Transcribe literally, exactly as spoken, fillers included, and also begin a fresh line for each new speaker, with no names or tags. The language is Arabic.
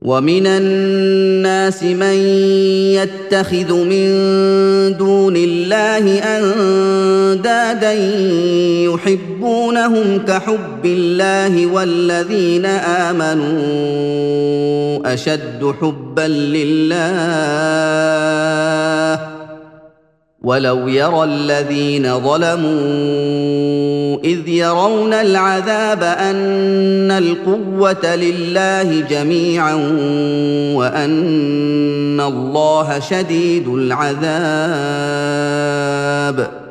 ومن الناس من يتخذ من دون الله اندادا يحبونهم كحب الله والذين امنوا اشد حبا لله ولو يرى الذين ظلموا إذ يرون العذاب أن القوة لله جميعا وأن الله شديد العذاب